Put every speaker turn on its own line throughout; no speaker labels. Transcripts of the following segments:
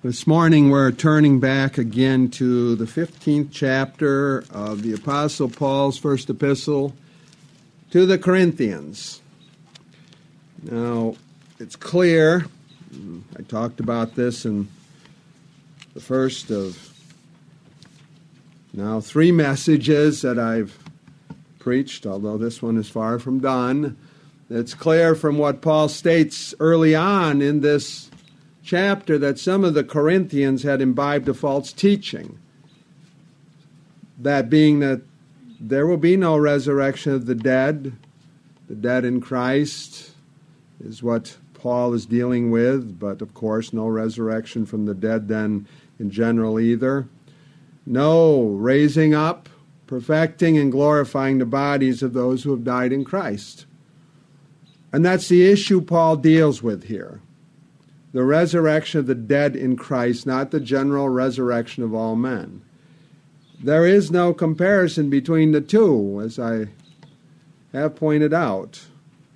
This morning we're turning back again to the 15th chapter of the Apostle Paul's first epistle to the Corinthians. Now, it's clear, I talked about this in the first of now 3 messages that I've preached, although this one is far from done. It's clear from what Paul states early on in this chapter that some of the Corinthians had imbibed a false teaching. That being that there will be no resurrection of the dead in Christ is what Paul is dealing with, but of course no resurrection from the dead then in general either. No raising up, perfecting, and glorifying the bodies of those who have died in Christ. And that's the issue Paul deals with here. The resurrection of the dead in Christ, not the general resurrection of all men. There is no comparison between the two, as I have pointed out.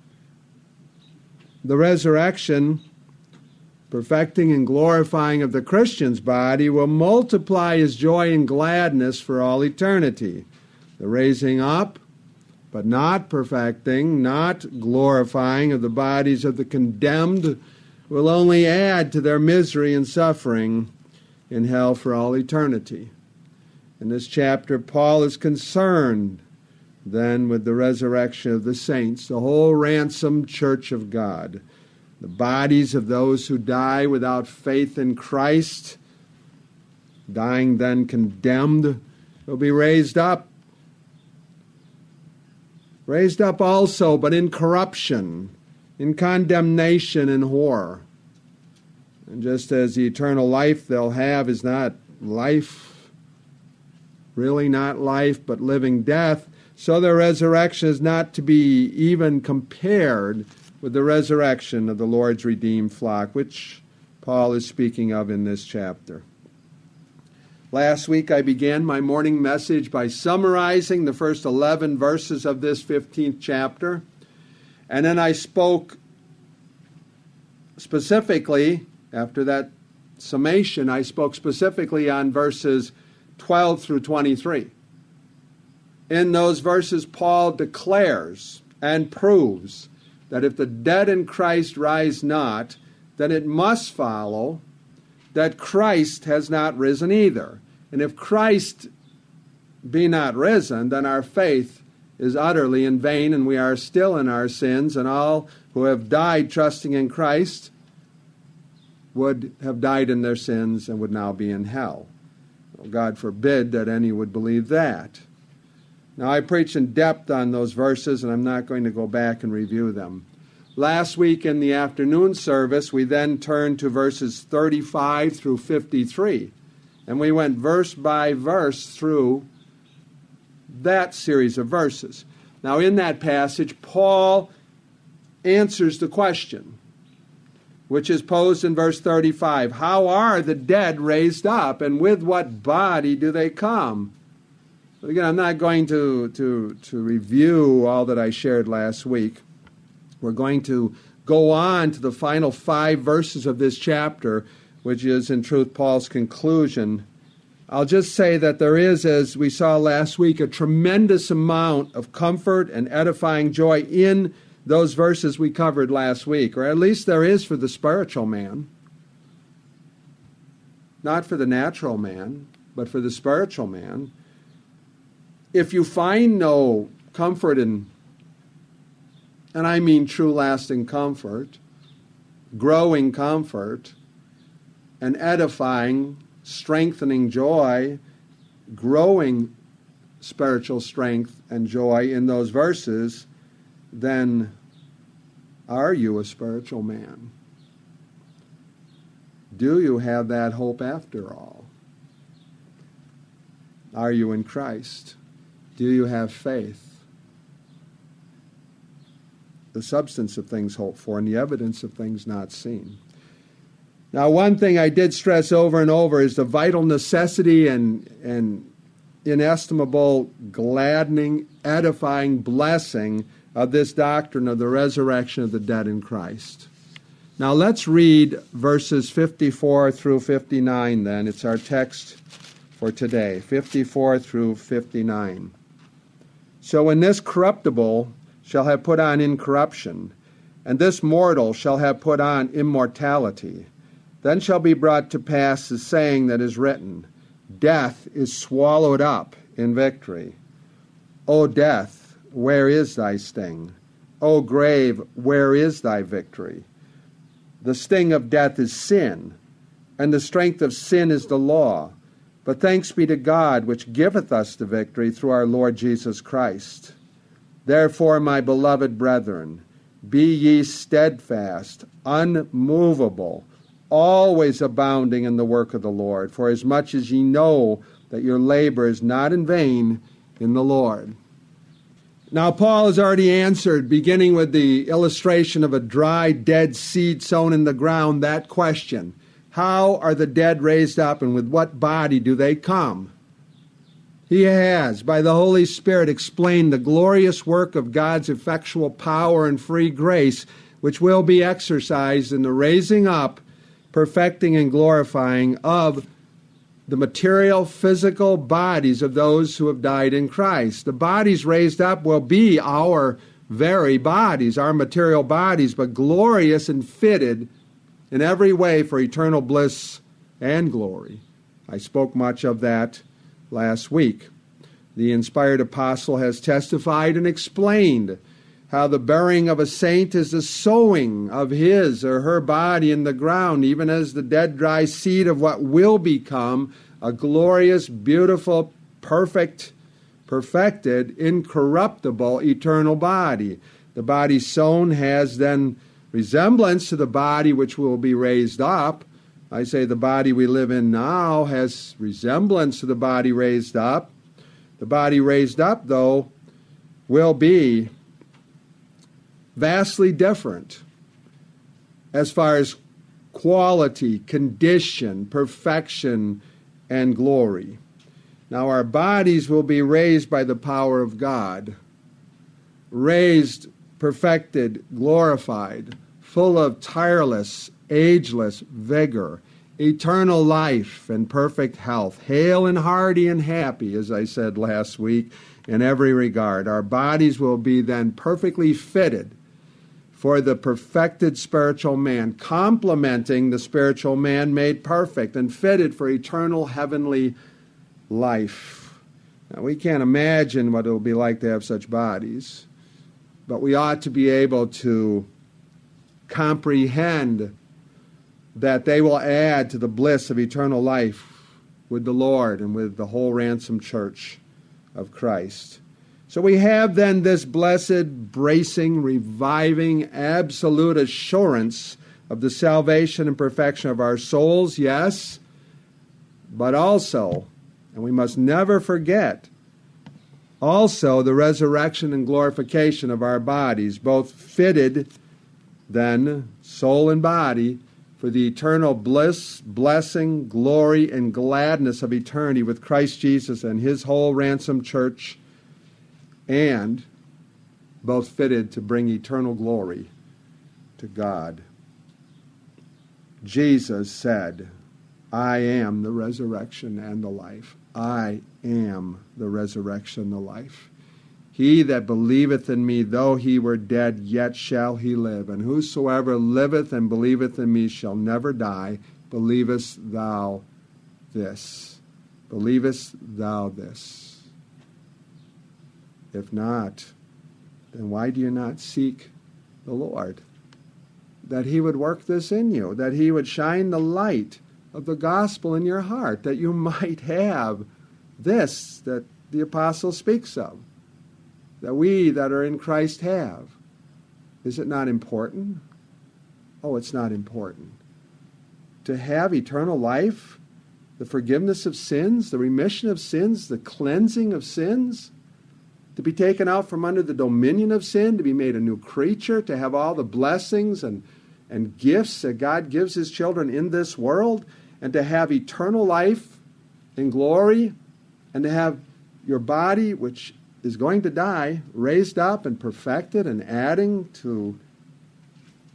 The resurrection, perfecting and glorifying of the Christian's body, will multiply his joy and gladness for all eternity. The raising up, but not perfecting, not glorifying of the bodies of the condemned, will only add to their misery and suffering in hell for all eternity. In this chapter, Paul is concerned then with the resurrection of the saints, the whole ransomed church of God. The bodies of those who die without faith in Christ, dying then condemned, will be raised up. Raised up also, but in corruption, in condemnation and horror. And just as the eternal life they'll have is not life, really not life, but living death, so their resurrection is not to be even compared with the resurrection of the Lord's redeemed flock, which Paul is speaking of in this chapter. Last week I began my morning message by summarizing the first 11 verses of this 15th chapter. And then I spoke specifically, after that summation, I spoke specifically on verses 12 through 23. In those verses, Paul declares and proves that if the dead in Christ rise not, then it must follow that Christ has not risen either. And if Christ be not risen, then our faith is utterly in vain, and we are still in our sins, and all who have died trusting in Christ would have died in their sins and would now be in hell. God forbid that any would believe that. Now, I preached in depth on those verses, and I'm not going to go back and review them. Last week in the afternoon service, we then turned to verses 35 through 53, and we went verse by verse through that series of verses. Now, in that passage, Paul answers the question, which is posed in verse 35. How are the dead raised up, and with what body do they come? But again, I'm not going to review all that I shared last week. We're going to go on to the final 5 verses of this chapter, which is, in truth, Paul's conclusion. I'll just say that there is, as we saw last week, a tremendous amount of comfort and edifying joy in those verses we covered last week, or at least there is for the spiritual man. Not for the natural man, but for the spiritual man. If you find no comfort and I mean true lasting comfort, growing comfort, and edifying, strengthening joy, growing spiritual strength and joy in those verses, then are you a spiritual man? Do you have that hope after all? Are you in Christ? Do you have faith? The substance of things hoped for and the evidence of things not seen. Now, one thing I did stress over and over is the vital necessity and inestimable, gladdening, edifying blessing of this doctrine of the resurrection of the dead in Christ. Now let's read verses 54 through 59 then. It's our text for today, 54 through 59. So when this corruptible shall have put on incorruption, and this mortal shall have put on immortality, then shall be brought to pass the saying that is written, Death is swallowed up in victory. O death, where is thy sting? O grave, where is thy victory? The sting of death is sin, and the strength of sin is the law. But thanks be to God, which giveth us the victory through our Lord Jesus Christ. Therefore, my beloved brethren, be ye steadfast, unmovable, always abounding in the work of the Lord, for as much as ye know that your labor is not in vain in the Lord. Now, Paul has already answered, beginning with the illustration of a dry, dead seed sown in the ground, that question. How are the dead raised up, and with what body do they come? He has, by the Holy Spirit, explained the glorious work of God's effectual power and free grace, which will be exercised in the raising up, perfecting, and glorifying of the material, physical bodies of those who have died in Christ. The bodies raised up will be our very bodies, our material bodies, but glorious and fitted in every way for eternal bliss and glory. I spoke much of that last week. The inspired apostle has testified and explained how the burying of a saint is the sowing of his or her body in the ground, even as the dead dry seed of what will become a glorious, beautiful, perfected, incorruptible, eternal body. The body sown has then resemblance to the body which will be raised up. I say the body we live in now has resemblance to the body raised up. The body raised up, though, will be vastly different as far as quality, condition, perfection, and glory. Now our bodies will be raised by the power of God, raised, perfected, glorified, full of tireless, ageless vigor, eternal life, and perfect health, hale and hearty and happy, as I said last week, in every regard. Our bodies will be then perfectly fitted for the perfected spiritual man, complementing the spiritual man made perfect and fitted for eternal heavenly life. Now, we can't imagine what it will be like to have such bodies, but we ought to be able to comprehend that they will add to the bliss of eternal life with the Lord and with the whole ransomed church of Christ. So we have then this blessed, bracing, reviving, absolute assurance of the salvation and perfection of our souls, yes, but also, and we must never forget, also the resurrection and glorification of our bodies, both fitted then, soul and body, for the eternal bliss, blessing, glory, and gladness of eternity with Christ Jesus and his whole ransomed church, and both fitted to bring eternal glory to God. Jesus said, I am the resurrection and the life. I am the resurrection and the life. He that believeth in me, though he were dead, yet shall he live. And whosoever liveth and believeth in me shall never die. Believest thou this? Believest thou this? If not, then why do you not seek the Lord? That he would work this in you, that he would shine the light of the gospel in your heart, that you might have this that the apostle speaks of, that we that are in Christ have. Is it not important? Oh, it's not important. To have eternal life, the forgiveness of sins, the remission of sins, the cleansing of sins, to be taken out from under the dominion of sin, to be made a new creature, to have all the blessings and gifts that God gives his children in this world, and to have eternal life in glory, and to have your body, which is going to die, raised up and perfected and adding to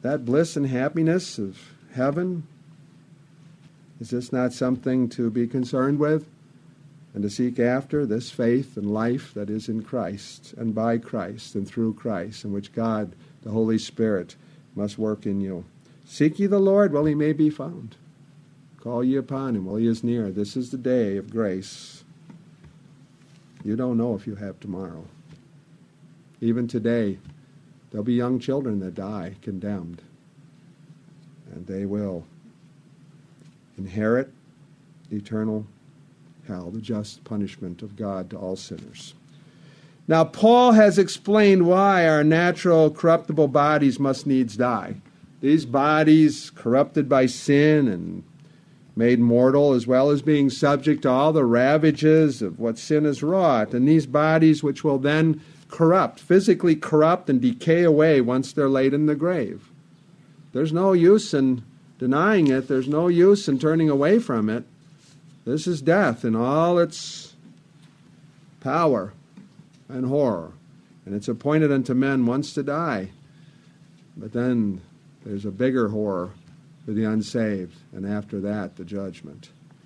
that bliss and happiness of heaven, is this not something to be concerned with and to seek after, this faith and life that is in Christ and by Christ and through Christ, in which God, the Holy Spirit, must work in you? Seek ye the Lord while he may be found. Call ye upon him while he is near. This is the day of grace. You don't know if you have tomorrow. Even today, there'll be young children that die condemned, and they will inherit eternal hell, the just punishment of God to all sinners. Now, Paul has explained why our natural corruptible bodies must needs die. These bodies, corrupted by sin and made mortal, as well as being subject to all the ravages of what sin has wrought, and these bodies which will then corrupt, physically corrupt and decay away once they're laid in the grave. There's no use in denying it. There's no use in turning away from it. This is death in all its power and horror. And it's appointed unto men once to die. But then there's a bigger horror for the unsaved, and after that, the judgment.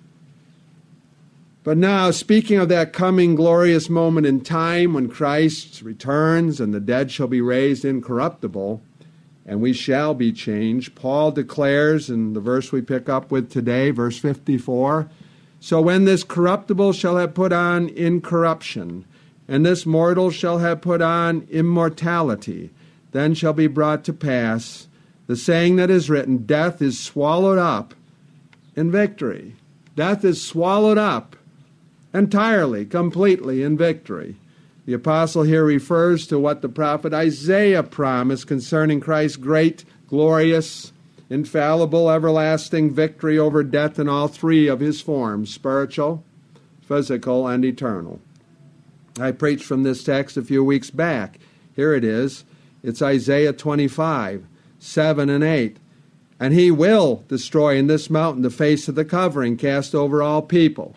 But now, speaking of that coming glorious moment in time when Christ returns and the dead shall be raised incorruptible, and we shall be changed, Paul declares in the verse we pick up with today, verse 54, so when this corruptible shall have put on incorruption, and this mortal shall have put on immortality, then shall be brought to pass the saying that is written, death is swallowed up in victory. Death is swallowed up entirely, completely in victory. The apostle here refers to what the prophet Isaiah promised concerning Christ's great, glorious, infallible, everlasting victory over death in all three of his forms, spiritual, physical, and eternal. I preached from this text a few weeks back. Here it is. It's Isaiah 25, 7 and 8. And he will destroy in this mountain the face of the covering cast over all people.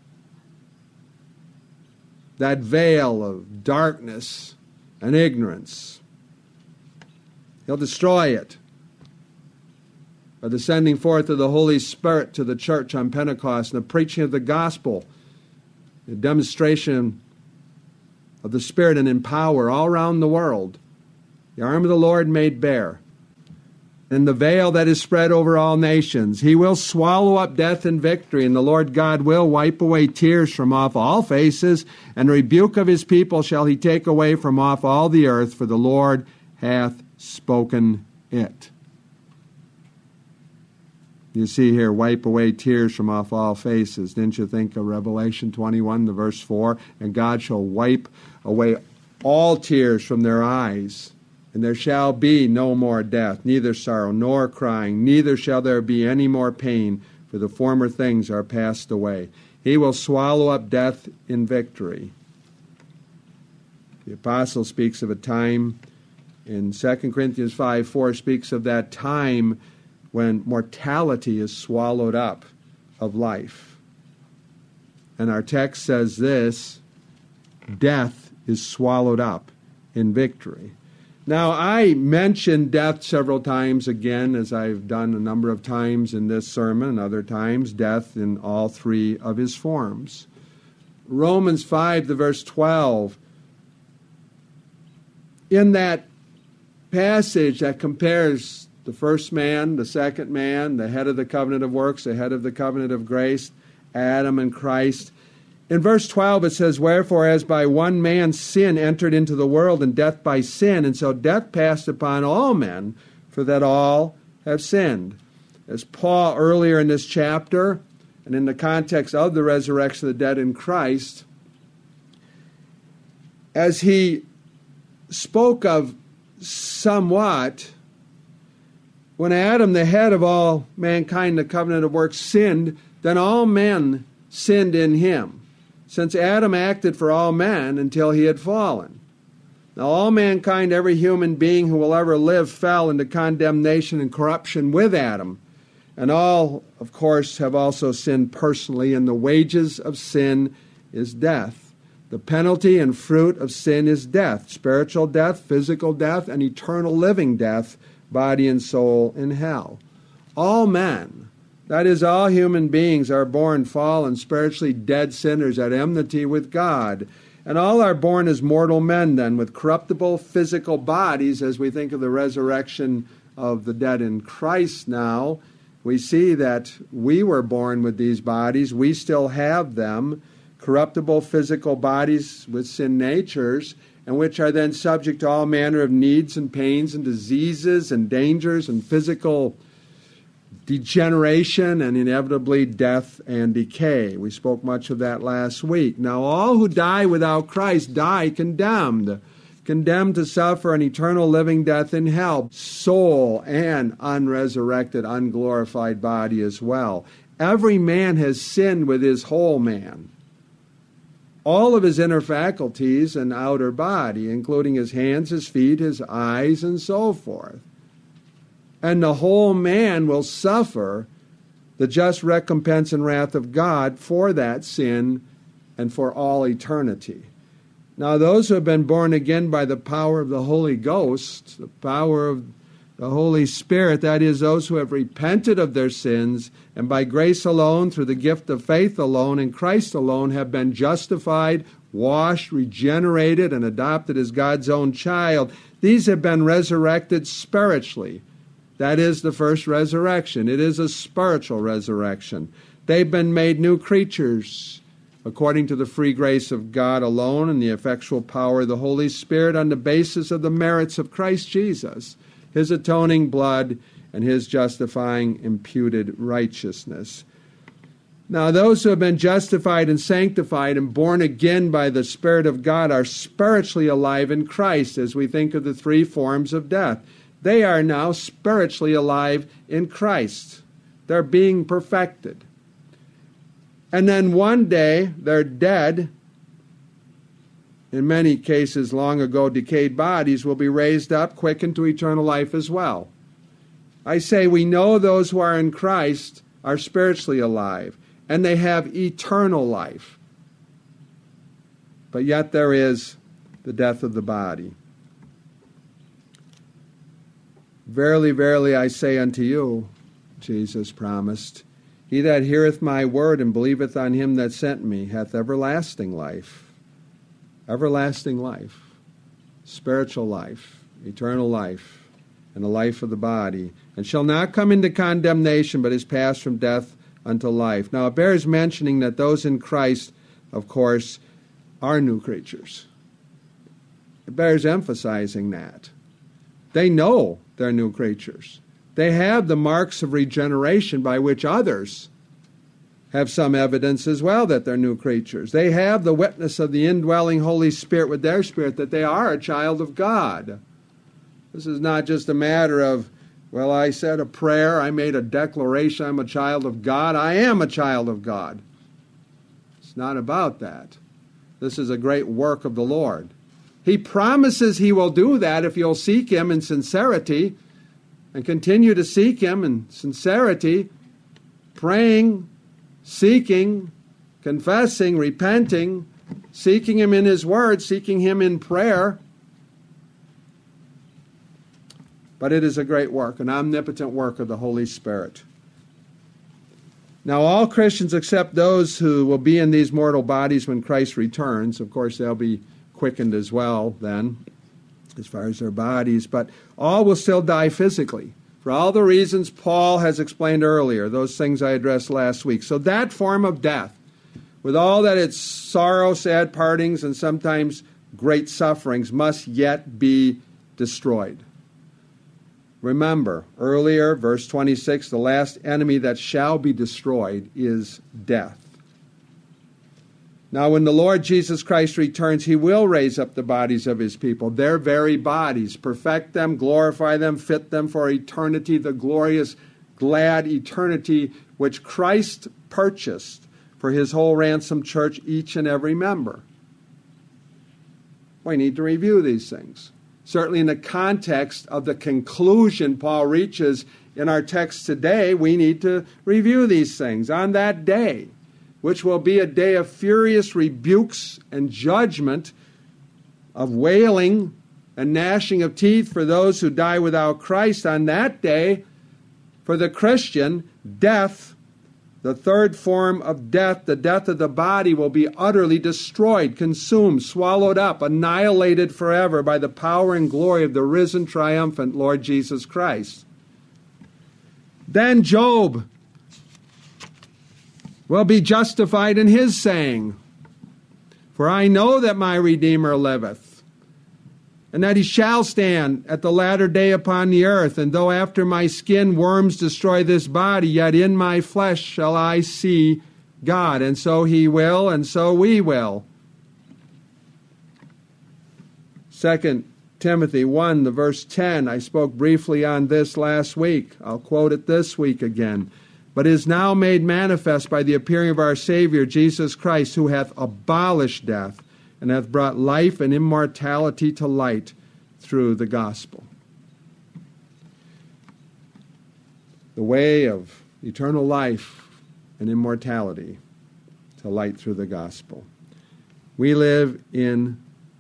That veil of darkness and ignorance. He'll destroy it by the sending forth of the Holy Spirit to the church on Pentecost and the preaching of the gospel, the demonstration of the Spirit and in power all around the world. The arm of the Lord made bare. And the veil that is spread over all nations. He will swallow up death in victory, and the Lord God will wipe away tears from off all faces, and the rebuke of his people shall he take away from off all the earth, for the Lord hath spoken it. You see here, wipe away tears from off all faces. Didn't you think of Revelation 21, the verse 4? And God shall wipe away all tears from their eyes. And there shall be no more death, neither sorrow nor crying, neither shall there be any more pain, for the former things are passed away. He will swallow up death in victory. The apostle speaks of a time in 2 Corinthians 5:4 speaks of that time when mortality is swallowed up of life. And our text says this, death is swallowed up in victory. Now, I mentioned death several times again, as I've done a number of times in this sermon, and other times, death in all three of his forms. Romans 5, the verse 12, in that passage that compares the first man, the second man, the head of the covenant of works, the head of the covenant of grace, Adam and Christ. In verse 12 it says, wherefore as by one man sin entered into the world, and death by sin, and so death passed upon all men, for that all have sinned. As Paul earlier in this chapter, and in the context of the resurrection of the dead in Christ, as he spoke of somewhat, when Adam, the head of all mankind, the covenant of works, sinned, then all men sinned in him, since Adam acted for all men until he had fallen. Now all mankind, every human being who will ever live, fell into condemnation and corruption with Adam. And all, of course, have also sinned personally, and the wages of sin is death. The penalty and fruit of sin is death, spiritual death, physical death, and eternal living death body and soul in hell. All men, that is, all human beings, are born fallen, spiritually dead sinners at enmity with God. And all are born as mortal men then, with corruptible physical bodies, as we think of the resurrection of the dead in Christ now. We see that we were born with these bodies. We still have them, corruptible physical bodies with sin natures, and which are then subject to all manner of needs and pains and diseases and dangers and physical degeneration and inevitably death and decay. We spoke much of that last week. Now, all who die without Christ die condemned to suffer an eternal living death in hell, soul and unresurrected, unglorified body as well. Every man has sinned with his whole man. All of his inner faculties and outer body, including his hands, his feet, his eyes, and so forth. And the whole man will suffer the just recompense and wrath of God for that sin and for all eternity. Now, those who have been born again by the power of the Holy Ghost, the power of the Holy Spirit, that is, those who have repented of their sins and by grace alone, through the gift of faith alone, in Christ alone, have been justified, washed, regenerated, and adopted as God's own child. These have been resurrected spiritually. That is the first resurrection. It is a spiritual resurrection. They've been made new creatures according to the free grace of God alone and the effectual power of the Holy Spirit on the basis of the merits of Christ Jesus, his atoning blood, and his justifying imputed righteousness. Now, those who have been justified and sanctified and born again by the Spirit of God are spiritually alive in Christ, as we think of the three forms of death. They are now spiritually alive in Christ. They're being perfected. And then one day, their dead, in many cases long ago decayed bodies, will be raised up, quickened to eternal life as well. I say we know those who are in Christ are spiritually alive, and they have eternal life. But yet there is the death of the body. Verily, verily, I say unto you, Jesus promised, he that heareth my word and believeth on him that sent me hath everlasting life. Everlasting life. Spiritual life. Eternal life. And the life of the body. And shall not come into condemnation, but is passed from death unto life. Now it bears mentioning that those in Christ, of course, are new creatures. It bears emphasizing that. They know they're new creatures. They have the marks of regeneration by which others have some evidence as well that they're new creatures. They have the witness of the indwelling Holy Spirit with their spirit that they are a child of God. This is not just a matter of, well, I said a prayer, I made a declaration, I'm a child of God. I am a child of God. It's not about that. This is a great work of the Lord. He promises he will do that if you'll seek him in sincerity and continue to seek him in sincerity, praying, seeking, confessing, repenting, seeking him in his word, seeking him in prayer. But it is a great work, an omnipotent work of the Holy Spirit. Now, all Christians except those who will be in these mortal bodies when Christ returns, of course, they'll be quickened as well then, as far as their bodies, but all will still die physically, for all the reasons Paul has explained earlier, those things I addressed last week. So that form of death, with all that its sorrow, sad partings, and sometimes great sufferings, must yet be destroyed. Remember, earlier, verse 26, the last enemy that shall be destroyed is death. Now, when the Lord Jesus Christ returns, he will raise up the bodies of his people, their very bodies, perfect them, glorify them, fit them for eternity, the glorious, glad eternity which Christ purchased for his whole ransomed church, each and every member. We need to review these things. Certainly in the context of the conclusion Paul reaches in our text today, we need to review these things. On that day, which will be a day of furious rebukes and judgment, of wailing and gnashing of teeth for those who die without Christ. On that day, for the Christian, death, the third form of death, the death of the body, will be utterly destroyed, consumed, swallowed up, annihilated forever by the power and glory of the risen, triumphant Lord Jesus Christ. Then Job will be justified in his saying, "For I know that my Redeemer liveth, and that he shall stand at the latter day upon the earth. And though after my skin worms destroy this body, yet in my flesh shall I see God." And so he will, and so we will. 2 Timothy 1, the verse 10, I spoke briefly on this last week. I'll quote it this week again. "But is now made manifest by the appearing of our Savior Jesus Christ, who hath abolished death, and hath brought life and immortality to light through the gospel." The way of eternal life and immortality to light through the gospel. We live in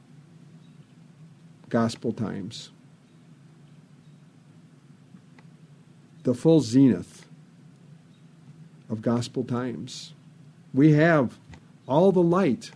gospel times. The full zenith of gospel times. We have all the light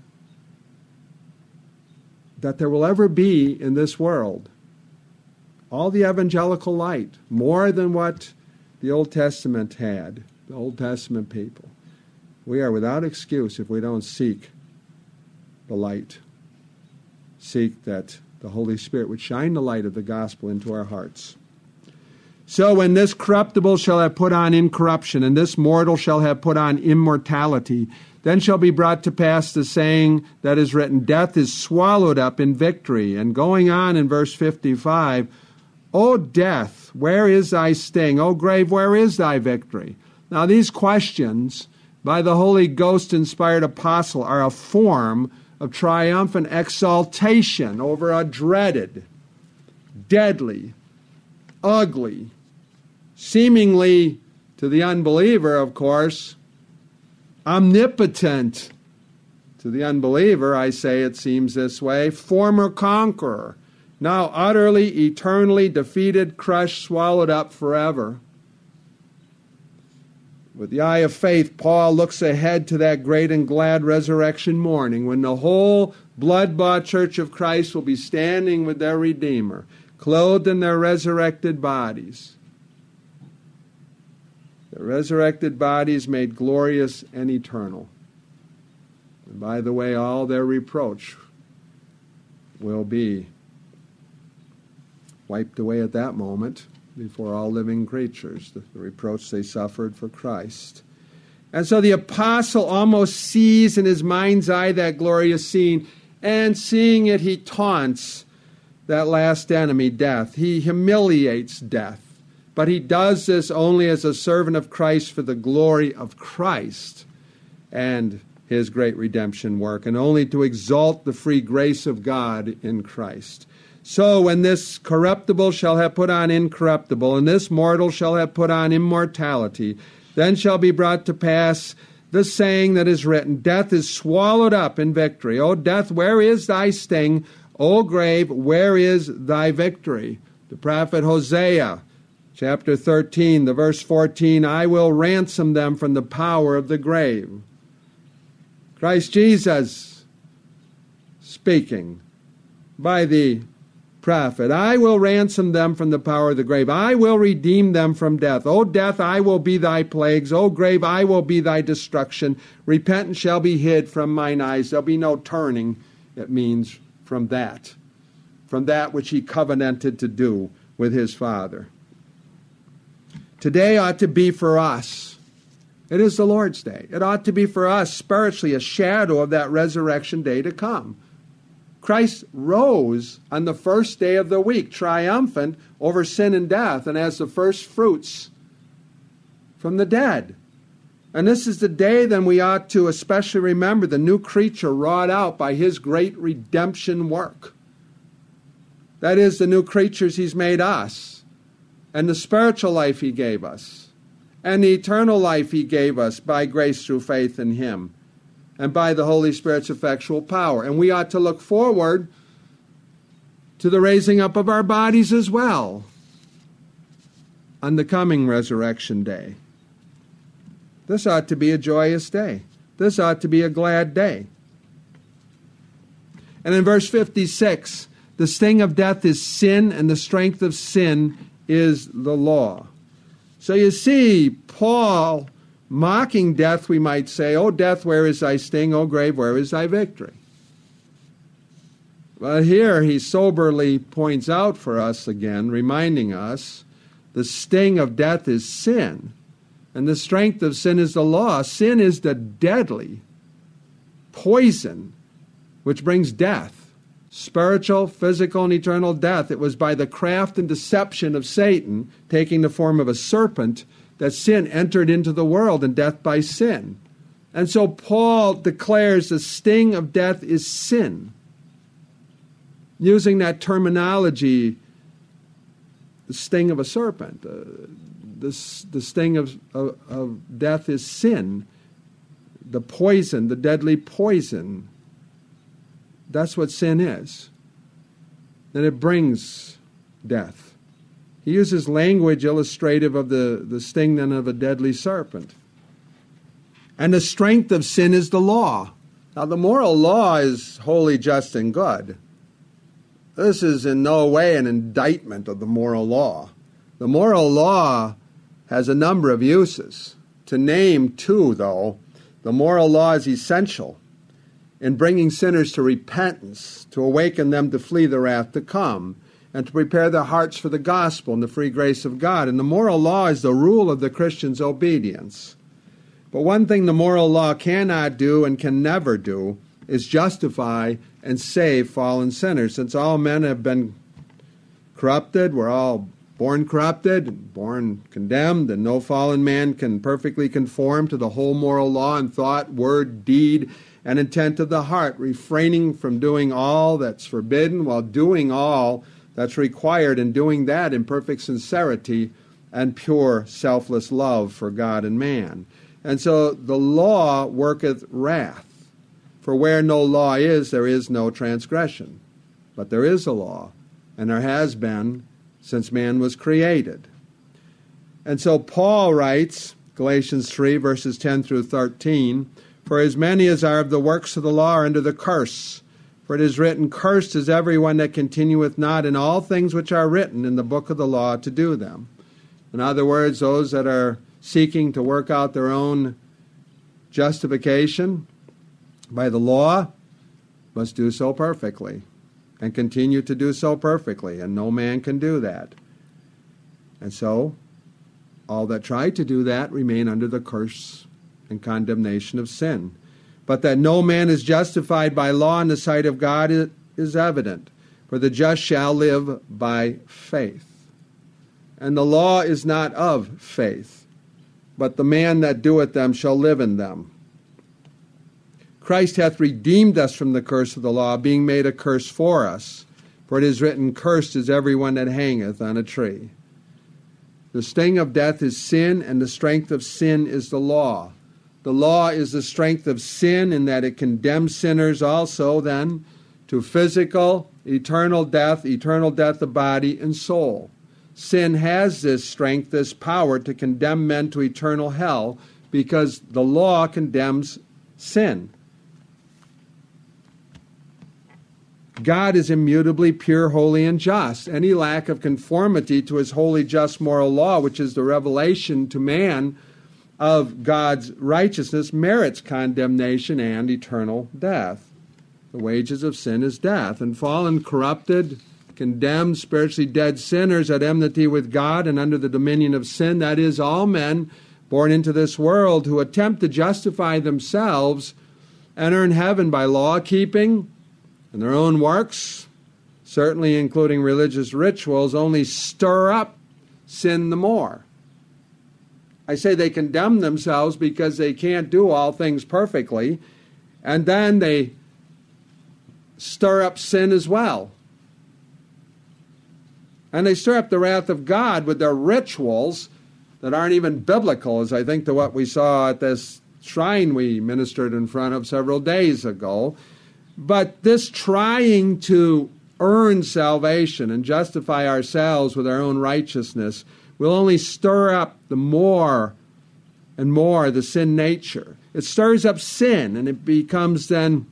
that there will ever be in this world. All the evangelical light, more than what the Old Testament had, the Old Testament people. We are without excuse if we don't seek the light. Seek that the Holy Spirit would shine the light of the gospel into our hearts. "So when this corruptible shall have put on incorruption, and this mortal shall have put on immortality, then shall be brought to pass the saying that is written, Death is swallowed up in victory." And going on in verse 55, "O death, where is thy sting? O grave, where is thy victory?" Now these questions by the Holy Ghost-inspired apostle are a form of triumphant exaltation over a dreaded, deadly, ugly, seemingly, to the unbeliever, of course, omnipotent. To the unbeliever, I say it seems this way, former conqueror, now utterly, eternally defeated, crushed, swallowed up forever. With the eye of faith, Paul looks ahead to that great and glad resurrection morning when the whole blood-bought church of Christ will be standing with their Redeemer, clothed in their resurrected bodies. Their resurrected bodies made glorious and eternal. And by the way, all their reproach will be wiped away at that moment before all living creatures, the reproach they suffered for Christ. And so the apostle almost sees in his mind's eye that glorious scene, and seeing it, he taunts that last enemy, death. He humiliates death. But he does this only as a servant of Christ for the glory of Christ and his great redemption work, and only to exalt the free grace of God in Christ. "So when this corruptible shall have put on incorruptible, and this mortal shall have put on immortality, then shall be brought to pass the saying that is written, Death is swallowed up in victory. O death, where is thy sting? O grave, where is thy victory?" The prophet Hosea, chapter 13, the verse 14, "I will ransom them from the power of the grave." Christ Jesus speaking by the prophet, "I will ransom them from the power of the grave. I will redeem them from death. O death, I will be thy plagues. O grave, I will be thy destruction. Repentance shall be hid from mine eyes." There'll be no turning, it means, from that which he covenanted to do with his Father. Today ought to be for us. It is the Lord's Day. It ought to be for us spiritually a shadow of that resurrection day to come. Christ rose on the first day of the week, triumphant over sin and death, and as the first fruits from the dead. And this is the day then we ought to especially remember the new creature wrought out by his great redemption work. That is, the new creatures he's made us, and the spiritual life he gave us, and the eternal life he gave us by grace through faith in him, and by the Holy Spirit's effectual power. And we ought to look forward to the raising up of our bodies as well on the coming resurrection day. This ought to be a joyous day. This ought to be a glad day. And in verse 56, the sting of death is sin, and the strength of sin is the law. So you see, Paul mocking death, we might say, "O death, where is thy sting? O grave, where is thy victory?" But here he soberly points out for us again, reminding us, the sting of death is sin, and the strength of sin is the law. Sin is the deadly poison which brings death, spiritual, physical, and eternal death. It was by the craft and deception of Satan, taking the form of a serpent, that sin entered into the world, and death by sin. And so Paul declares the sting of death is sin. Using that terminology, the sting of a serpent, the sting of death is sin, the poison, the deadly poison. That's what sin is. And it brings death. He uses language illustrative of the sting then of a deadly serpent. And the strength of sin is the law. Now the moral law is holy, just, and good. This is in no way an indictment of the moral law. The moral law has a number of uses. To name two, though, the moral law is essential in bringing sinners to repentance, to awaken them to flee the wrath to come, and to prepare their hearts for the gospel and the free grace of God. And the moral law is the rule of the Christian's obedience. But one thing the moral law cannot do and can never do is justify and save fallen sinners. Since all men have been corrupted, we're all born corrupted, born condemned, and no fallen man can perfectly conform to the whole moral law in thought, word, deed, and intent of the heart, refraining from doing all that's forbidden while doing all that's required, and doing that in perfect sincerity and pure selfless love for God and man. And so the law worketh wrath. For where no law is, there is no transgression. But there is a law, and there has been since man was created. And so Paul writes, Galatians 3, verses 10 through 13, "For as many as are of the works of the law are under the curse. For it is written, Cursed is everyone that continueth not in all things which are written in the book of the law to do them." In other words, those that are seeking to work out their own justification by the law must do so perfectly and continue to do so perfectly, and no man can do that. And so all that try to do that remain under the curse and condemnation of sin. But that no man is justified by law in the sight of God is evident, for the just shall live by faith. And the law is not of faith, but the man that doeth them shall live in them. Christ hath redeemed us from the curse of the law, being made a curse for us. For it is written, Cursed is everyone that hangeth on a tree. The sting of death is sin, and the strength of sin is the law. The law is the strength of sin in that it condemns sinners also then to physical, eternal death of body and soul. Sin has this strength, this power to condemn men to eternal hell because the law condemns sin. God is immutably pure, holy, and just. Any lack of conformity to his holy, just, moral law, which is the revelation to man of God's righteousness, merits condemnation and eternal death. The wages of sin is death. And fallen, corrupted, condemned, spiritually dead sinners at enmity with God and under the dominion of sin, that is, all men born into this world who attempt to justify themselves and earn heaven by law-keeping and their own works, certainly including religious rituals, only stir up sin the more. I say they condemn themselves because they can't do all things perfectly, and then they stir up sin as well. And they stir up the wrath of God with their rituals that aren't even biblical, as I think to what we saw at this shrine we ministered in front of several days ago. But this trying to earn salvation and justify ourselves with our own righteousness will only stir up the more and more the sin nature. It stirs up sin, and it becomes then,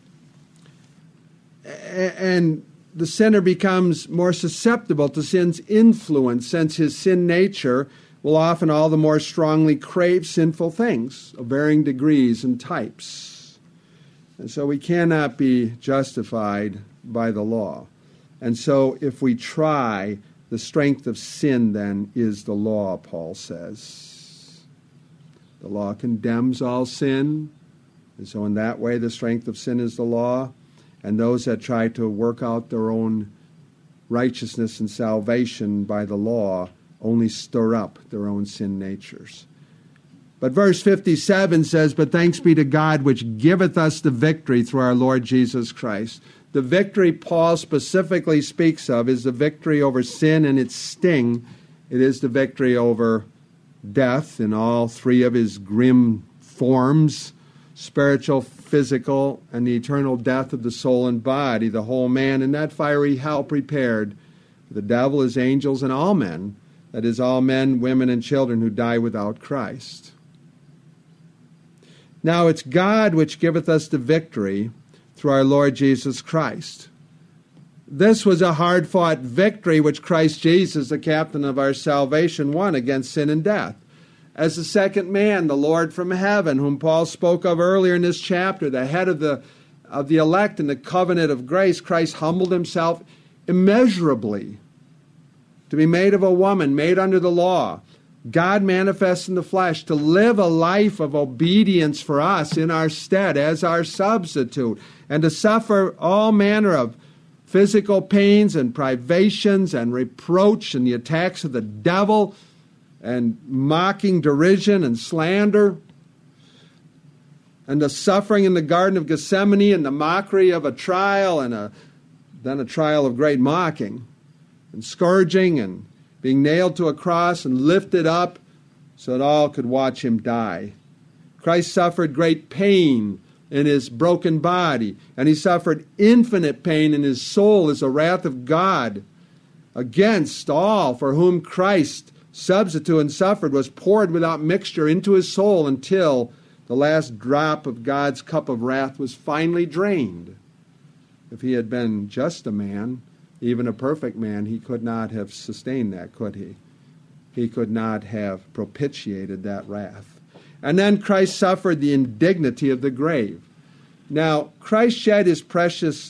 and the sinner becomes more susceptible to sin's influence, since his sin nature will often all the more strongly crave sinful things of varying degrees and types. And so we cannot be justified by the law. And so if we try, the strength of sin then is the law, Paul says. The law condemns all sin, and so in that way the strength of sin is the law. And those that try to work out their own righteousness and salvation by the law only stir up their own sin natures. But verse 57 says, "But thanks be to God which giveth us the victory through our Lord Jesus Christ." The victory Paul specifically speaks of is the victory over sin and its sting. It is the victory over death in all three of his grim forms: spiritual, physical, and the eternal death of the soul and body, the whole man in that fiery hell prepared for the devil, his angels, and all men, that is, all men, women, and children who die without Christ. Now it's God which giveth us the victory through our Lord Jesus Christ. This was a hard-fought victory which Christ Jesus, the captain of our salvation, won against sin and death. As the second man, the Lord from heaven, whom Paul spoke of earlier in this chapter, the head of the elect in the covenant of grace, Christ humbled himself immeasurably to be made of a woman, made under the law, God manifest in the flesh, to live a life of obedience for us in our stead as our substitute, and to suffer all manner of physical pains and privations and reproach and the attacks of the devil and mocking, derision, and slander, and the suffering in the Garden of Gethsemane and the mockery of a trial and then a trial of great mocking and scourging and being nailed to a cross and lifted up so that all could watch him die. Christ suffered great pain in his broken body, and he suffered infinite pain in his soul as the wrath of God against all for whom Christ substituted and suffered was poured without mixture into his soul until the last drop of God's cup of wrath was finally drained. If he had been just a man, even a perfect man, he could not have sustained that, could he? He could not have propitiated that wrath. And then Christ suffered the indignity of the grave. Now, Christ shed his precious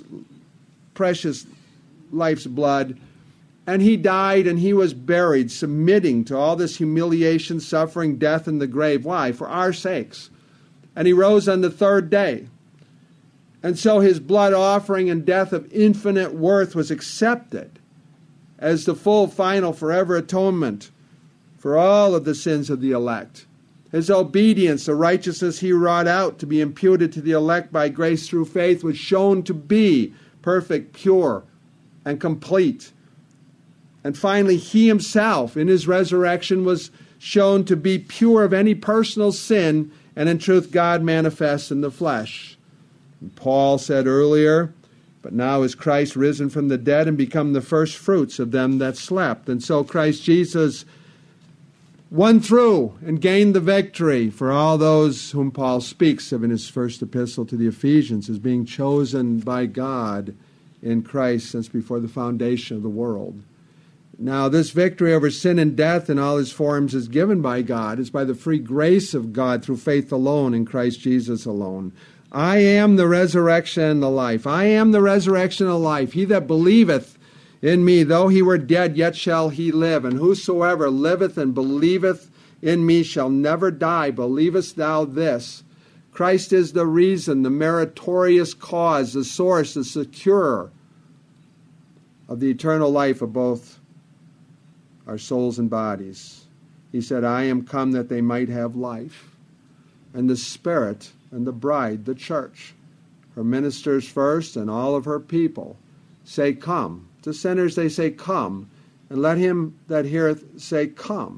life's blood, and he died and he was buried, submitting to all this humiliation, suffering, death, and the grave. Why? For our sakes. And he rose on the third day. And so his blood offering and death of infinite worth was accepted as the full, final, forever atonement for all of the sins of the elect. His obedience, the righteousness he wrought out to be imputed to the elect by grace through faith, was shown to be perfect, pure, and complete. And finally, he himself, in his resurrection, was shown to be pure of any personal sin, and in truth, God manifest in the flesh. And Paul said earlier, "But now is Christ risen from the dead and become the first fruits of them that slept." And so Christ Jesus won through and gained the victory for all those whom Paul speaks of in his first epistle to the Ephesians as being chosen by God in Christ since before the foundation of the world. Now, this victory over sin and death in all its forms is given by God. It's by the free grace of God through faith alone in Christ Jesus alone. I am the resurrection and the life. I am the resurrection and the life. He that believeth in me, though he were dead, yet shall he live. And whosoever liveth and believeth in me shall never die. Believest thou this? Christ is the reason, the meritorious cause, the source, the securer of the eternal life of both our souls and bodies. He said, "I am come that they might have life." And the Spirit and the bride, the church, her ministers first and all of her people, say, "Come." To sinners they say, "Come." And let him that heareth say, "Come."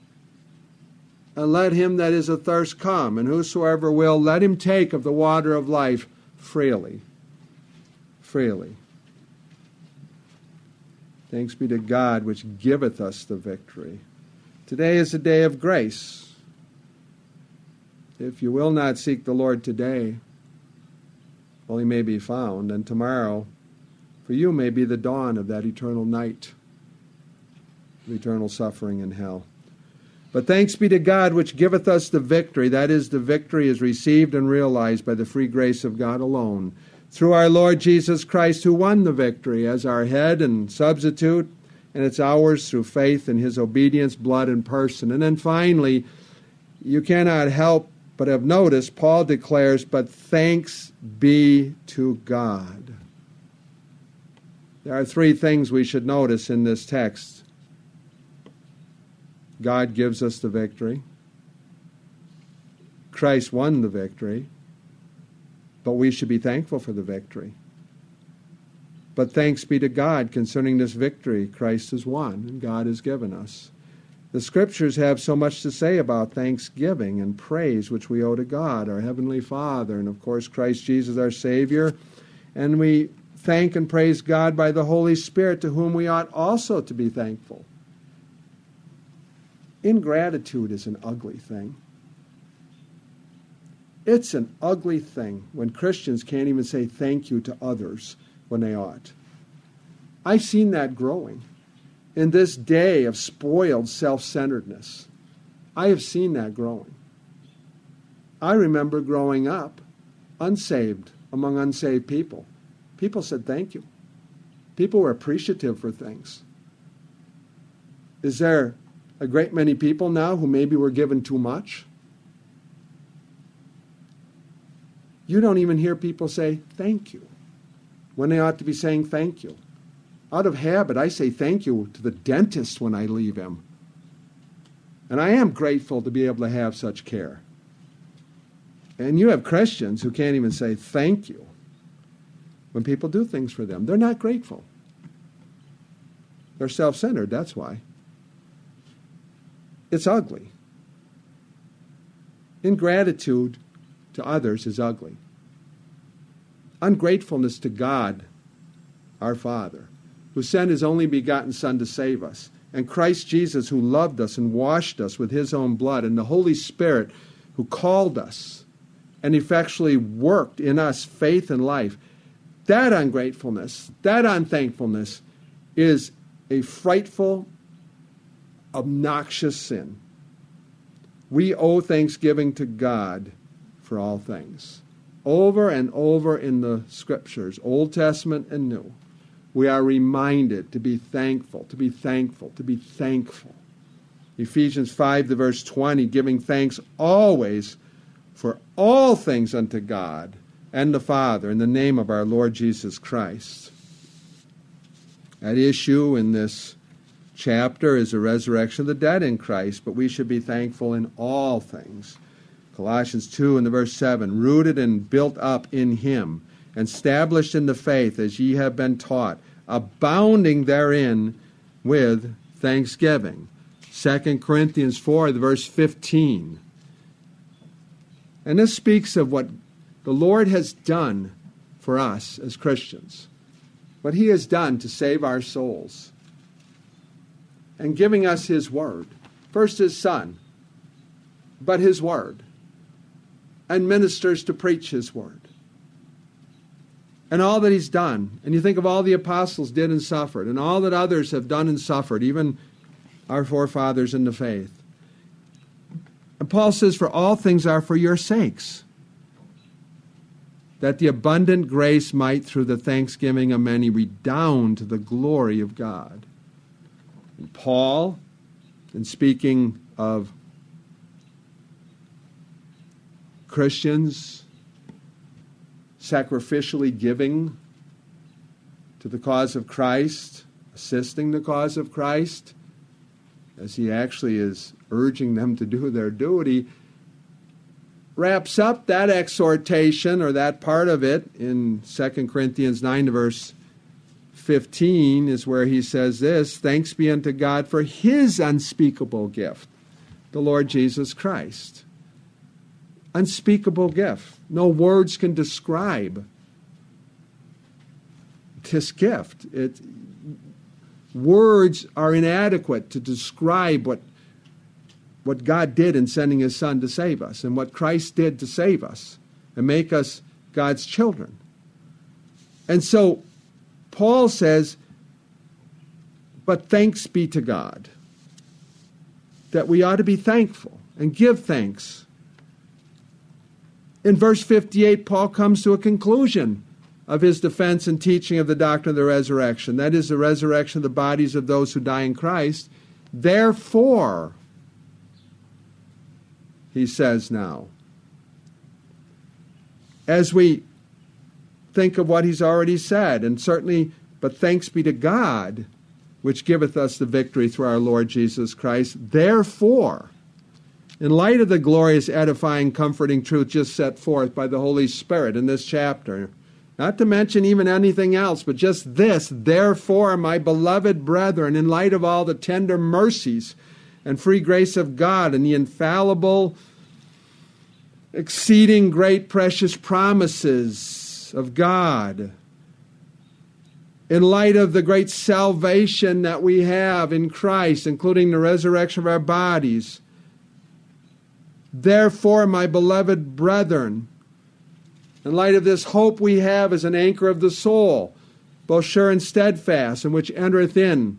And let him that is athirst come. And whosoever will, let him take of the water of life freely. Freely. Thanks be to God which giveth us the victory. Today is a day of grace. If you will not seek the Lord today, well, he may be found, and tomorrow for you may be the dawn of that eternal night of eternal suffering in hell. But thanks be to God which giveth us the victory. That is, the victory is received and realized by the free grace of God alone, through our Lord Jesus Christ, who won the victory as our head and substitute, and it's ours through faith in his obedience, blood, and person. And then finally, you cannot help but have noticed, Paul declares, but thanks be to God. There are three things we should notice in this text. God gives us the victory. Christ won the victory, but we should be thankful for the victory. But thanks be to God concerning this victory Christ has won and God has given us. The Scriptures have so much to say about thanksgiving and praise which we owe to God, our Heavenly Father, and of course Christ Jesus our Savior. And we thank and praise God by the Holy Spirit, to whom we ought also to be thankful. Ingratitude is an ugly thing. It's an ugly thing when Christians can't even say thank you to others when they ought. I've seen that growing. In this day of spoiled self-centeredness, I have seen that growing. I remember growing up unsaved, among unsaved people. People said thank you. People were appreciative for things. Is there a great many people now who maybe were given too much? You don't even hear people say thank you when they ought to be saying thank you. Out of habit, I say thank you to the dentist when I leave him. And I am grateful to be able to have such care. And you have Christians who can't even say thank you when people do things for them. They're not grateful. They're self-centered, that's why. It's ugly. Ingratitude to others is ugly. Ungratefulness to God, our Father, who sent his only begotten Son to save us, and Christ Jesus, who loved us and washed us with his own blood, and the Holy Spirit, who called us and effectually worked in us faith and life. That ungratefulness, that unthankfulness is a frightful, obnoxious sin. We owe thanksgiving to God for all things. Over and over in the Scriptures, Old Testament and New, we are reminded to be thankful, to be thankful, to be thankful. Ephesians 5, the verse 20, giving thanks always for all things unto God and the Father in the name of our Lord Jesus Christ. At issue in this chapter is the resurrection of the dead in Christ, but we should be thankful in all things. Colossians 2 and the verse 7, rooted and built up in him, and established in the faith as ye have been taught, abounding therein with thanksgiving. 2 Corinthians 4, the verse 15. And this speaks of what the Lord has done for us as Christians, what he has done to save our souls, and giving us his word. First his Son, but his word, and ministers to preach his word. And all that he's done, and you think of all the apostles did and suffered, and all that others have done and suffered, even our forefathers in the faith. And Paul says, for all things are for your sakes, that the abundant grace might through the thanksgiving of many redound to the glory of God. And Paul, in speaking of Christians sacrificially giving to the cause of Christ, assisting the cause of Christ, as he actually is urging them to do their duty, wraps up that exhortation, or that part of it, in 2 Corinthians 9, verse 15, is where he says this, thanks be unto God for his unspeakable gift, the Lord Jesus Christ. Unspeakable gift. No words can describe this gift. words are inadequate to describe what God did in sending his Son to save us and what Christ did to save us and make us God's children. And so Paul says, but thanks be to God, that we ought to be thankful and give thanks. In verse 58, Paul comes to a conclusion of his defense and teaching of the doctrine of the resurrection. That is, the resurrection of the bodies of those who die in Christ. Therefore, he says now, as we think of what he's already said, and certainly, but thanks be to God, which giveth us the victory through our Lord Jesus Christ. Therefore, in light of the glorious, edifying, comforting truth just set forth by the Holy Spirit in this chapter, not to mention even anything else, but just this, therefore, my beloved brethren, in light of all the tender mercies and free grace of God and the infallible, exceeding great precious promises of God, in light of the great salvation that we have in Christ, including the resurrection of our bodies, therefore, my beloved brethren, in light of this hope we have as an anchor of the soul, both sure and steadfast, and which entereth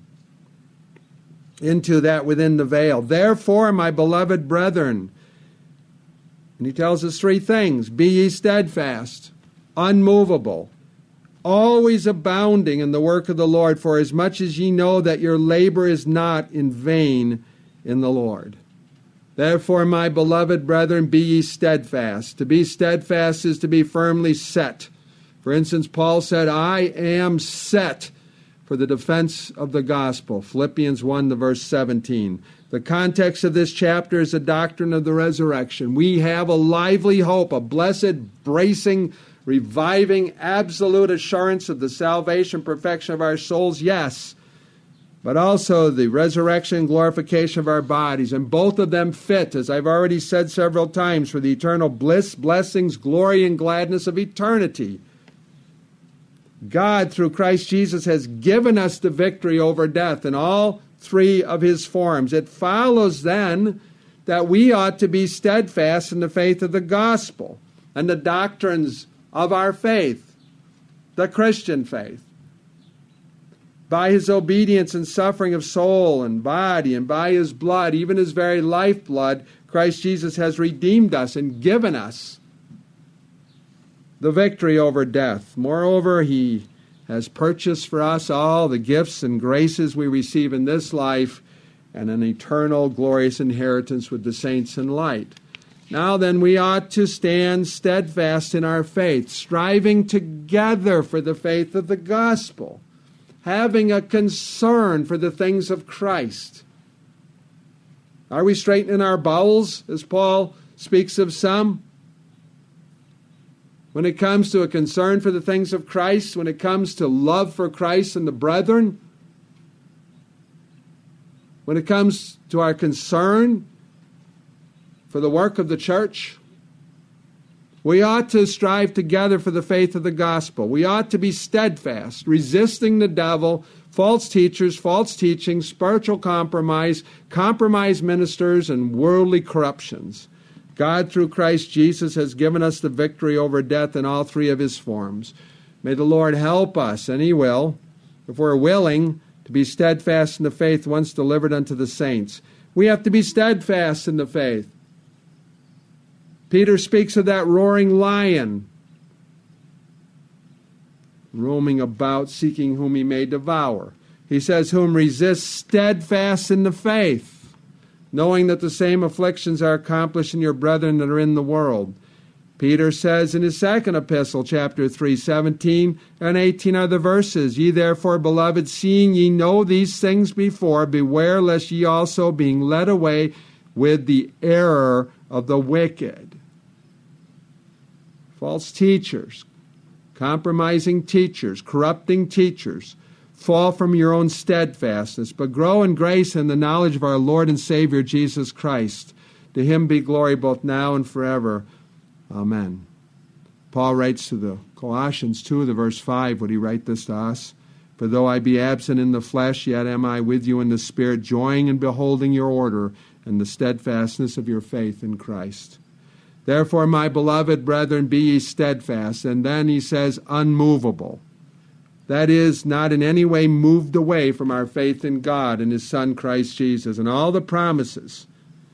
into that within the veil. Therefore, my beloved brethren, and he tells us three things: be ye steadfast, unmovable, always abounding in the work of the Lord, for as much as ye know that your labor is not in vain in the Lord. Therefore, my beloved brethren, be ye steadfast. To be steadfast is to be firmly set. For instance, Paul said, I am set for the defense of the gospel. Philippians 1, the verse 17. The context of this chapter is the doctrine of the resurrection. We have a lively hope, a blessed, bracing, reviving, absolute assurance of the salvation, perfection of our souls, yes, but also the resurrection and glorification of our bodies. And both of them fit, as I've already said several times, for the eternal bliss, blessings, glory, and gladness of eternity. God, through Christ Jesus, has given us the victory over death in all three of his forms. It follows then that we ought to be steadfast in the faith of the gospel and the doctrines of our faith, the Christian faith. By his obedience and suffering of soul and body, and by his blood, even his very lifeblood, Christ Jesus has redeemed us and given us the victory over death. Moreover, he has purchased for us all the gifts and graces we receive in this life and an eternal glorious inheritance with the saints in light. Now then, we ought to stand steadfast in our faith, striving together for the faith of the gospel, having a concern for the things of Christ. Are we straightening our bowels, as Paul speaks of some? When it comes to a concern for the things of Christ, when it comes to love for Christ and the brethren, when it comes to our concern for the work of the church, we ought to strive together for the faith of the gospel. We ought to be steadfast, resisting the devil, false teachers, false teaching, spiritual compromise, compromised ministers, and worldly corruptions. God, through Christ Jesus, has given us the victory over death in all three of his forms. May the Lord help us, and he will, if we're willing, to be steadfast in the faith once delivered unto the saints. We have to be steadfast in the faith. Peter speaks of that roaring lion roaming about, seeking whom he may devour. He says, whom resist steadfast in the faith, knowing that the same afflictions are accomplished in your brethren that are in the world. Peter says in his second epistle, chapter 3, 17 and 18 are the verses. Ye therefore, beloved, seeing ye know these things before, beware lest ye also, being led away with the error of the wicked. False teachers, compromising teachers, corrupting teachers, fall from your own steadfastness, but grow in grace and the knowledge of our Lord and Savior Jesus Christ. To him be glory both now and forever. Amen. Paul writes to the Colossians 2, the verse 5, would he write this to us? For though I be absent in the flesh, yet am I with you in the Spirit, joying in beholding your order and the steadfastness of your faith in Christ. Therefore, my beloved brethren, be ye steadfast. And then he says, unmovable. That is, not in any way moved away from our faith in God and His Son, Christ Jesus. And all the promises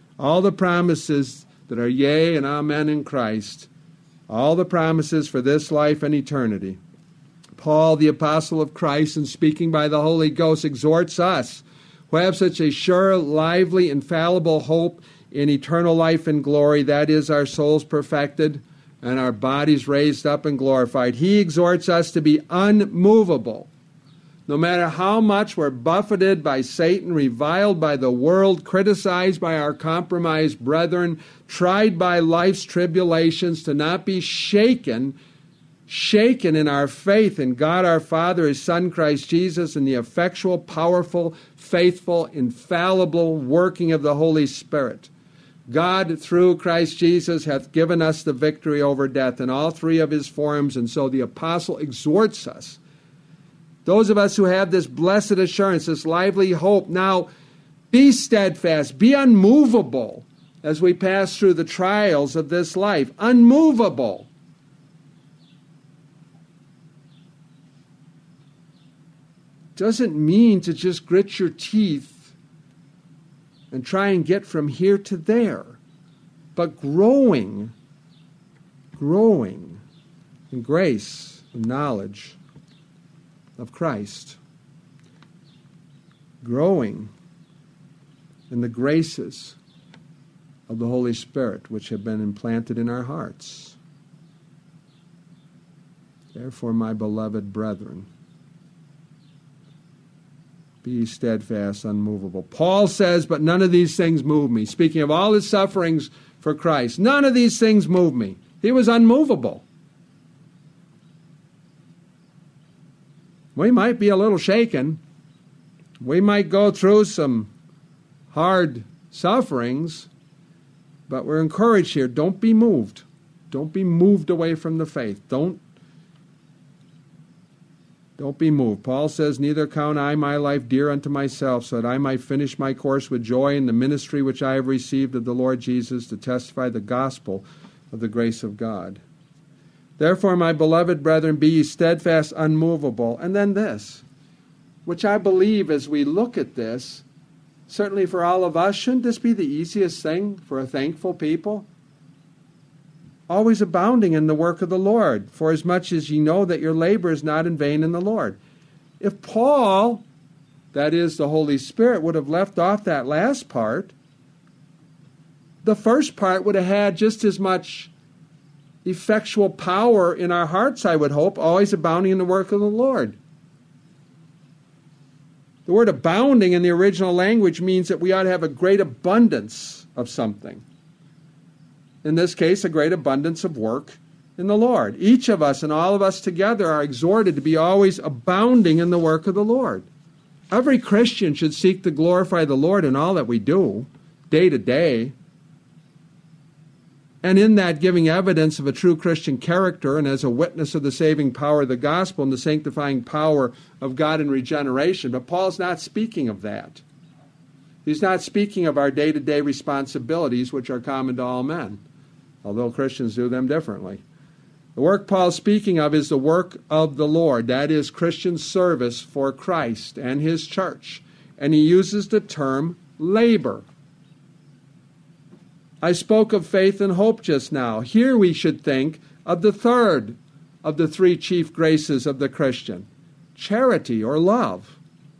that are yea and amen in Christ, all the promises for this life and eternity. Paul, the apostle of Christ, and speaking by the Holy Ghost, exhorts us who have such a sure, lively, infallible hope in eternal life and glory, that is, our souls perfected and our bodies raised up and glorified. He exhorts us to be unmovable. No matter how much we're buffeted by Satan, reviled by the world, criticized by our compromised brethren, tried by life's tribulations, to not be shaken in our faith in God our Father, His Son Christ Jesus, and the effectual, powerful, faithful, infallible working of the Holy Spirit. God, through Christ Jesus, hath given us the victory over death in all three of His forms, and so the apostle exhorts us, those of us who have this blessed assurance, this lively hope, now be steadfast, be unmovable as we pass through the trials of this life. Unmovable. Doesn't mean to just grit your teeth and try and get from here to there, but growing in grace and knowledge of Christ, growing in the graces of the Holy Spirit which have been implanted in our hearts. Therefore, my beloved brethren, be steadfast, unmovable. Paul says, but none of these things move me. Speaking of all his sufferings for Christ, none of these things move me. He was unmovable. We might be a little shaken. We might go through some hard sufferings, but we're encouraged here. Don't be moved. Don't be moved away from the faith. Don't be moved. Paul says, neither count I my life dear unto myself, so that I might finish my course with joy in the ministry which I have received of the Lord Jesus, to testify the gospel of the grace of God. Therefore, my beloved brethren, be ye steadfast, unmovable. And then this, which I believe as we look at this, certainly for all of us, shouldn't this be the easiest thing for a thankful people? Always abounding in the work of the Lord, for as much as ye know that your labor is not in vain in the Lord. If Paul, that is the Holy Spirit, would have left off that last part, the first part would have had just as much effectual power in our hearts, I would hope, always abounding in the work of the Lord. The word abounding in the original language means that we ought to have a great abundance of something. In this case, a great abundance of work in the Lord. Each of us and all of us together are exhorted to be always abounding in the work of the Lord. Every Christian should seek to glorify the Lord in all that we do, day to day. And in that, giving evidence of a true Christian character and as a witness of the saving power of the gospel and the sanctifying power of God in regeneration. But Paul's not speaking of that. He's not speaking of our day-to-day responsibilities, which are common to all men, although Christians do them differently. The work Paul's speaking of is the work of the Lord. That is Christian service for Christ and His church. And he uses the term labor. I spoke of faith and hope just now. Here we should think of the third of the three chief graces of the Christian, charity or love.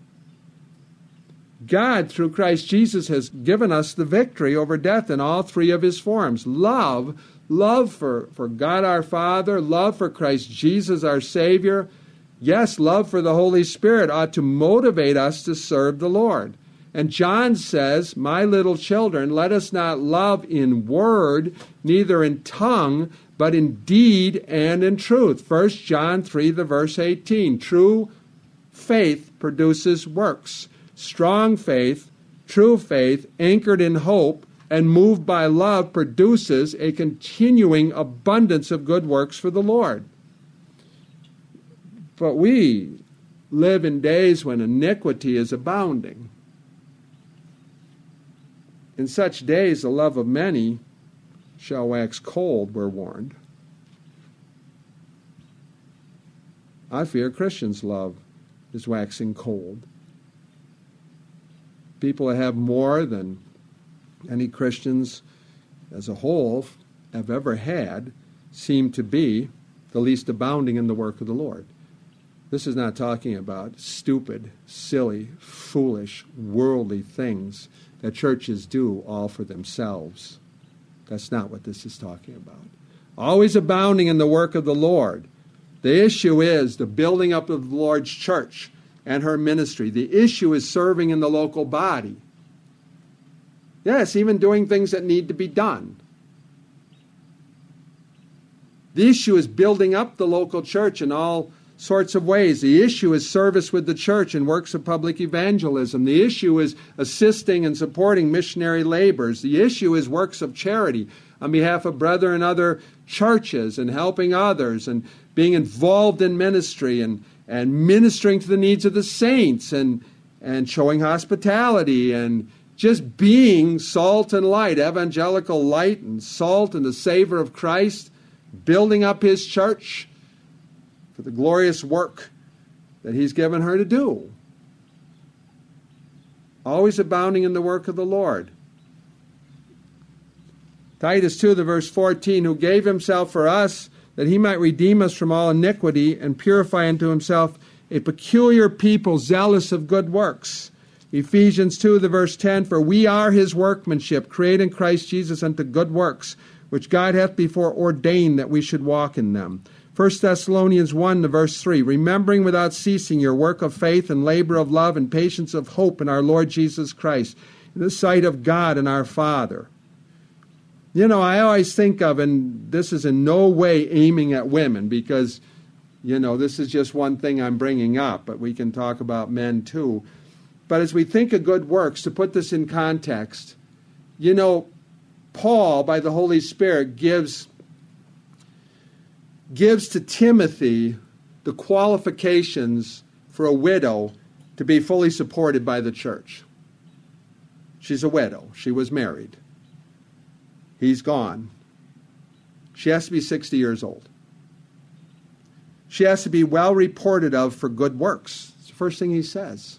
God, through Christ Jesus, has given us the victory over death in all three of His forms. Love for God our Father, love for Christ Jesus our Savior. Yes, love for the Holy Spirit ought to motivate us to serve the Lord. And John says, my little children, let us not love in word, neither in tongue, but in deed and in truth. 1 John 3, the verse 18. True faith produces works. Strong faith, true faith, anchored in hope, and moved by love, produces a continuing abundance of good works for the Lord. But we live in days when iniquity is abounding. In such days the love of many shall wax cold, we're warned. I fear Christians' love is waxing cold. People that have more than any Christians as a whole have ever had seem to be the least abounding in the work of the Lord. This is not talking about stupid, silly, foolish, worldly things that churches do all for themselves. That's not what this is talking about. Always abounding in the work of the Lord. The issue is the building up of the Lord's church and her ministry. The issue is serving in the local body. Yes, even doing things that need to be done. The issue is building up the local church in all sorts of ways. The issue is service with the church and works of public evangelism. The issue is assisting and supporting missionary labors. The issue is works of charity on behalf of brethren and other churches and helping others and being involved in ministry and ministering to the needs of the saints and showing hospitality and just being salt and light, evangelical light and salt and the savor of Christ, building up his church for the glorious work that he's given her to do. Always abounding in the work of the Lord. Titus 2, the verse 14, who gave himself for us that he might redeem us from all iniquity and purify unto himself a peculiar people zealous of good works. Ephesians 2, the verse 10, for we are his workmanship, created in Christ Jesus unto good works, which God hath before ordained that we should walk in them. 1 Thessalonians 1, the verse 3, remembering without ceasing your work of faith and labor of love and patience of hope in our Lord Jesus Christ, in the sight of God and our Father. You know, I always think of, and this is in no way aiming at women because, you know, this is just one thing I'm bringing up, but we can talk about men too. But as we think of good works, to put this in context, you know, Paul, by the Holy Spirit, gives to Timothy the qualifications for a widow to be fully supported by the church. She's a widow. She was married. He's gone. She has to be 60 years old. She has to be well reported of for good works. It's the first thing he says.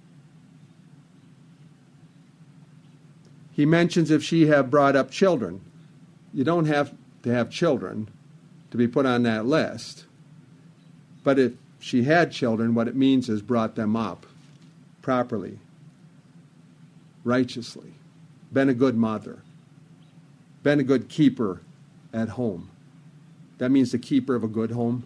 He mentions if she have brought up children. You don't have to have children to be put on that list. But if she had children, what it means is brought them up properly, righteously, been a good mother, been a good keeper at home. That means the keeper of a good home.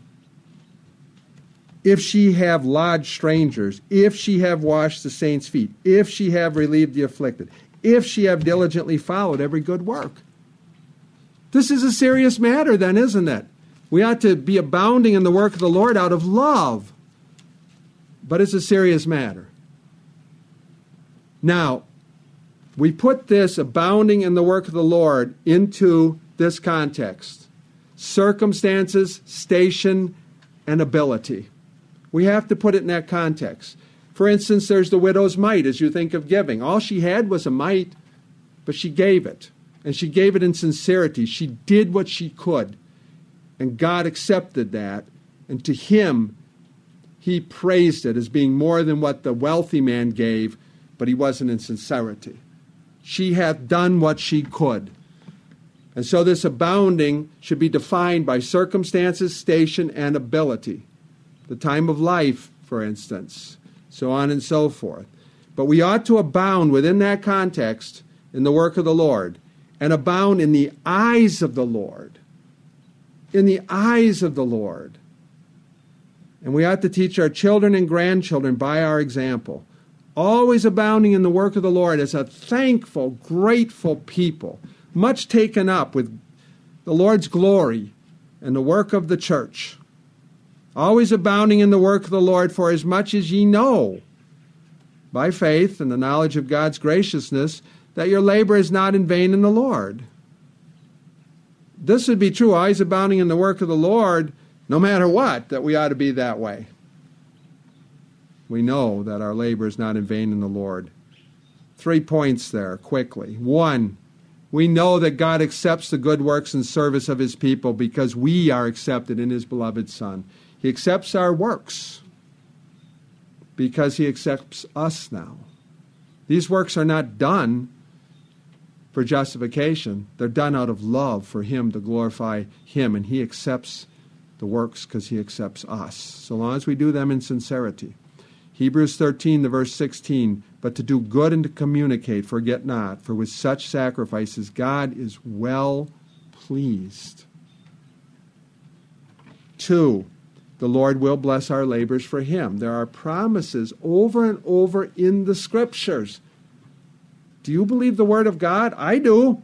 If she have lodged strangers, if she have washed the saints' feet, if she have relieved the afflicted, if she have diligently followed every good work. This is a serious matter then, isn't it? We ought to be abounding in the work of the Lord out of love. But it's a serious matter. Now, we put this abounding in the work of the Lord into this context. Circumstances, station, and ability. We have to put it in that context. For instance, there's the widow's mite as you think of giving. All she had was a mite, but she gave it. And she gave it in sincerity. She did what she could. And God accepted that. And to him, he praised it as being more than what the wealthy man gave, but he wasn't in sincerity. She hath done what she could. And so this abounding should be defined by circumstances, station, and ability. The time of life, for instance, so on and so forth. But we ought to abound within that context in the work of the Lord, and abound in the eyes of the Lord. In the eyes of the Lord. And we ought to teach our children and grandchildren by our example. Always abounding in the work of the Lord as a thankful, grateful people, much taken up with the Lord's glory and the work of the church. Always abounding in the work of the Lord, for as much as ye know, by faith and the knowledge of God's graciousness, that your labor is not in vain in the Lord. This would be true, always abounding in the work of the Lord, no matter what, that we ought to be that way. we know that our labor is not in vain in the Lord. 3 points there, quickly. 1, we know that God accepts the good works and service of his people because we are accepted in his beloved Son. He accepts our works because he accepts us now. These works are not done for justification. They're done out of love for him, to glorify him, and he accepts the works because he accepts us, so long as we do them in sincerity. Hebrews 13, the verse 16, but to do good and to communicate, forget not, for with such sacrifices God is well pleased. 2, the Lord will bless our labors for him. There are promises over and over in the Scriptures. Do you believe the Word of God? I do.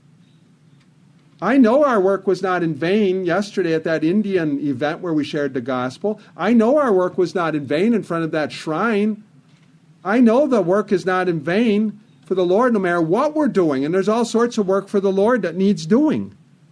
I know our work was not in vain yesterday at that Indian event where we shared the gospel. I know our work was not in vain in front of that shrine. I know the work is not in vain for the Lord no matter what we're doing. And there's all sorts of work for the Lord that needs doing.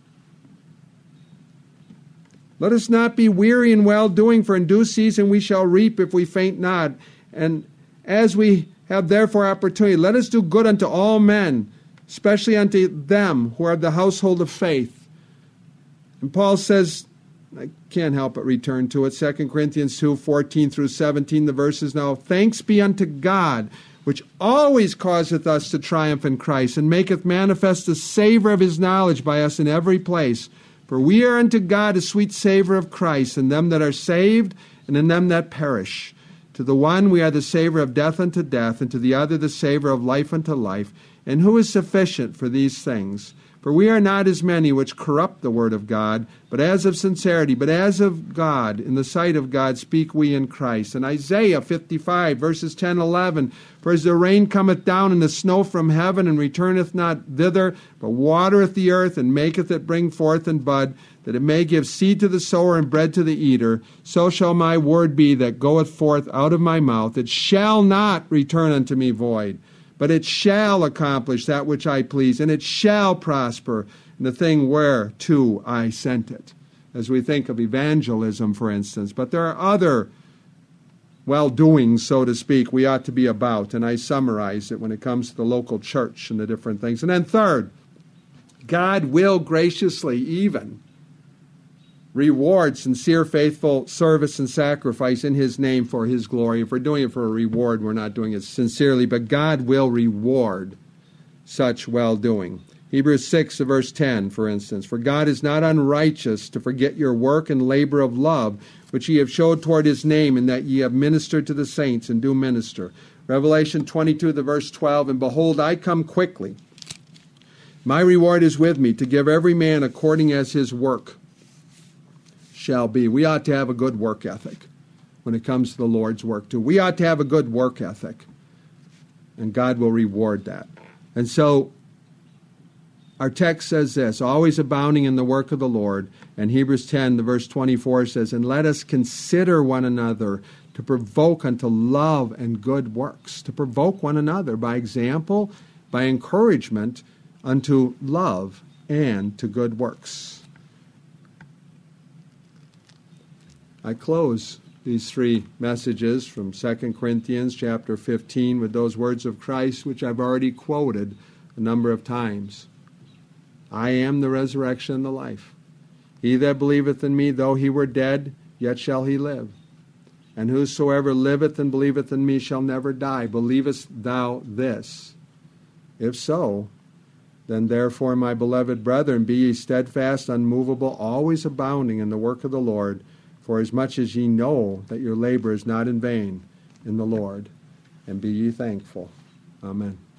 Let us not be weary in well-doing, for in due season we shall reap if we faint not. And as we have therefore opportunity, let us do good unto all men, especially unto them who are of the household of faith. And Paul says, I can't help but return to it, 2 Corinthians 2, 14 through 17, the verses now. Thanks be unto God, which always causeth us to triumph in Christ, and maketh manifest the savour of his knowledge by us in every place. For we are unto God a sweet savour of Christ, in them that are saved, and in them that perish. To the one we are the savour of death unto death, and to the other the savour of life unto life. And who is sufficient for these things? For we are not as many which corrupt the word of God, but as of sincerity, but as of God, in the sight of God speak we in Christ. And Isaiah 55, verses 10 and 11, for as the rain cometh down and the snow from heaven, and returneth not thither, but watereth the earth, and maketh it bring forth and bud, that it may give seed to the sower and bread to the eater, so shall my word be that goeth forth out of my mouth. It shall not return unto me void, but it shall accomplish that which I please, and it shall prosper in the thing whereto I sent it. As we think of evangelism, for instance. But there are other well-doings, so to speak, we ought to be about, and I summarize it when it comes to the local church and the different things. And then third, God will graciously even reward sincere, faithful service and sacrifice in his name for his glory. If we're doing it for a reward, we're not doing it sincerely, but God will reward such well-doing. Hebrews 6, verse 10, for instance, for God is not unrighteous to forget your work and labor of love, which ye have showed toward his name, and that ye have ministered to the saints and do minister. Revelation 22, the verse 12, and behold, I come quickly. My reward is with me, to give every man according as his work shall be. We ought to have a good work ethic when it comes to the Lord's work too. We ought to have a good work ethic, and God will reward that. And so our text says this, always abounding in the work of the Lord. And Hebrews 10, the verse 24 says, and let us consider one another to provoke unto love and good works. To provoke one another by example, by encouragement unto love and to good works. I close these three messages from 2 Corinthians chapter 15 with those words of Christ, which I've already quoted a number of times. I am the resurrection and the life. He that believeth in me, though he were dead, yet shall he live. And whosoever liveth and believeth in me shall never die. Believest thou this? If so, then therefore, my beloved brethren, be ye steadfast, unmovable, always abounding in the work of the Lord, for as much as ye know that your labor is not in vain in the Lord, and be ye thankful. Amen.